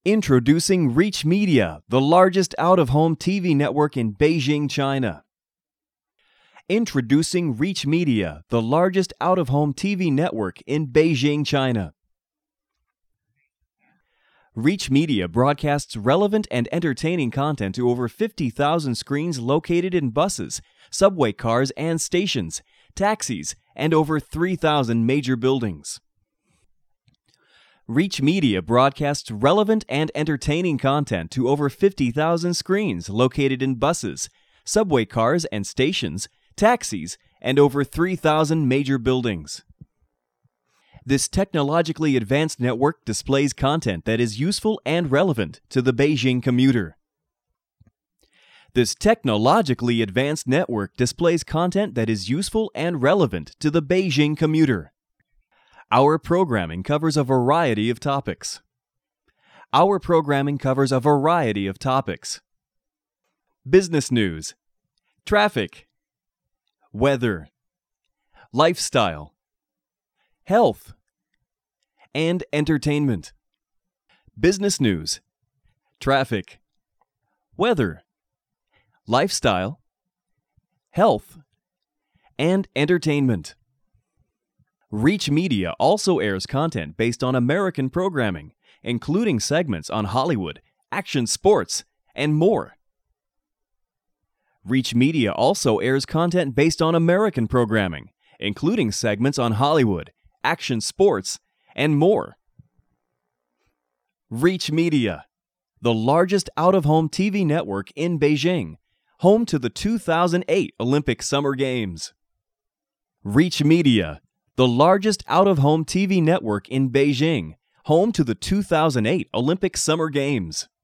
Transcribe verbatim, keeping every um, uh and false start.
Introducing Reach Media, the largest out-of-home T V network in Beijing, China. Introducing Reach Media, the largest out-of-home T V network in Beijing, China. Reach Media broadcasts relevant and entertaining content to over fifty thousand screens located in buses, subway cars and stations, taxis, and over three thousand major buildings. Reach Media broadcasts relevant and entertaining content to over fifty thousand screens located in buses, subway cars and stations, taxis, and over three thousand major buildings. This technologically advanced network displays content that is useful and relevant to the Beijing commuter. This technologically advanced network displays content that is useful and relevant to the Beijing commuter. Our programming covers a variety of topics. Our programming covers a variety of topics. Business news, traffic, weather, lifestyle, health, and entertainment. Business news, traffic, weather, lifestyle, health, and entertainment. Reach Media also airs content based on American programming, including segments on Hollywood, action sports, and more. Reach Media also airs content based on American programming, including segments on Hollywood, action sports, and more. Reach Media, the largest out-of-home T V network in Beijing, home to the two thousand eight Olympic Summer Games. Reach Media, the largest out-of-home T V network in Beijing, home to the two thousand eight Olympic Summer Games.